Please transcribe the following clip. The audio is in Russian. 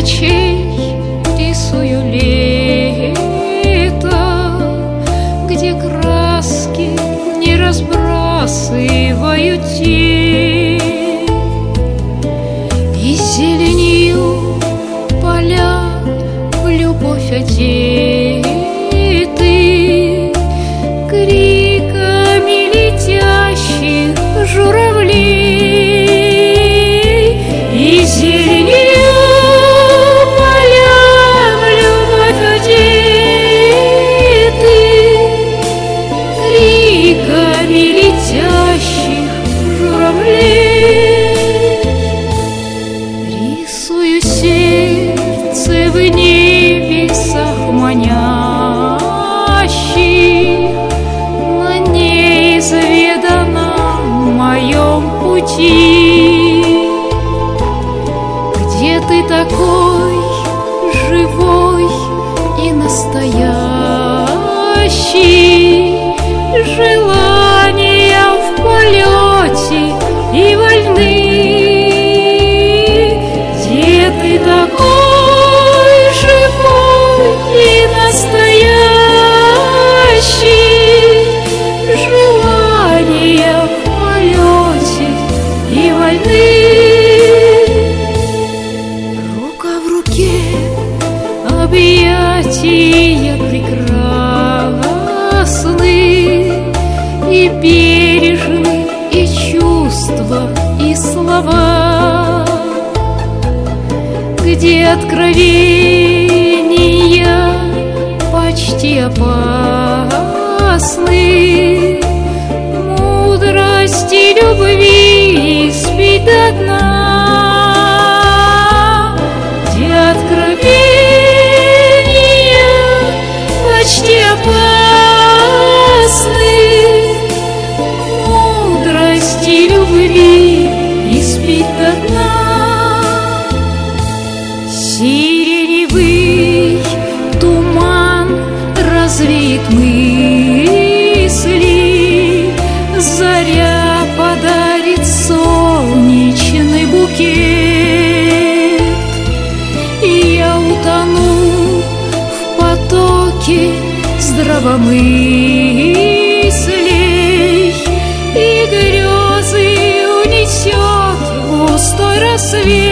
ночей рисую лето, где краски не разбрасывают тень, и зеленью поля в любовь одеты, криками летящих журавлей, и зеленью поля в любовь одеты, криками летящих журавлей. Рисую сердце в небесах манящих, на неизведанном моем пути, где ты такой живой и настоящий, желания в полете и вольны, где ты такой живой и настоящий, желания в полете и вольны. Рука в руке, объятия прекрасны, и бережны и чувства, и слова, где откровения почти опасны, мудрости любви спит до дна, где откровения почти опасны, мудрости любви и спит до дна. Сиреневый туман развеет мысли, заря подарит солнечный букет, и я утону в потоке здравомыслей, и грезы унесет густой рассвет.